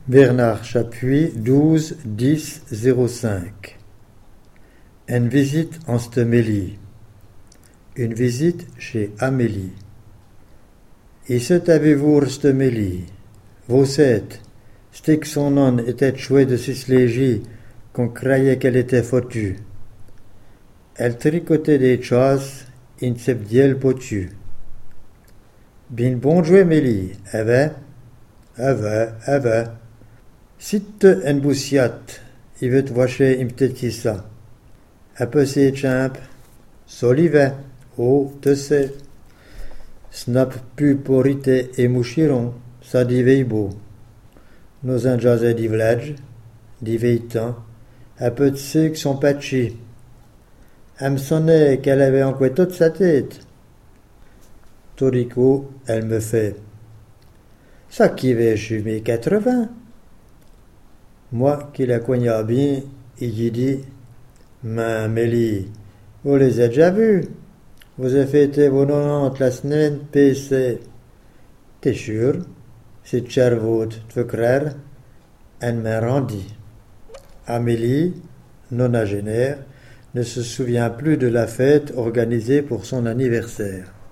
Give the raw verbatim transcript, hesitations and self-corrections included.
Bernard Chapuis, douze dix zéro cinq. Une visite en Stemélie. Une visite chez Amélie. Ici avez-vous Stemélie. Vous êtes, c'était que son nom était chouette de Sislégie, qu'on croyait qu'elle était foutue. Elle tricotait des choses, in sebdiel potu. Bien bon joué, Mélie, avait, avait, avait. Sitte en boussiat, il veut te vacher une petite qui ça. Un peu c'est champ, solive, oh, te sais. Snap pu porite et mouchiron, ça dit beau. Nos enjazés di village, di veitan, un peu de ceux qui sont patchis. Elle me sonnait qu'elle avait encore toute sa tête. Torico, elle me fait. Ça qui va chez mes quatre-vingts. Moi qui la cognais bien, il lui dit, mais Mélie, vous les avez déjà vus? Vous avez fêté vos nonante la semaine passée. T'es sûr? C'est Chervaud, tu veux croire? Elle m'a rendu. Amélie, nonagénaire, ne se souvient plus de la fête organisée pour son anniversaire.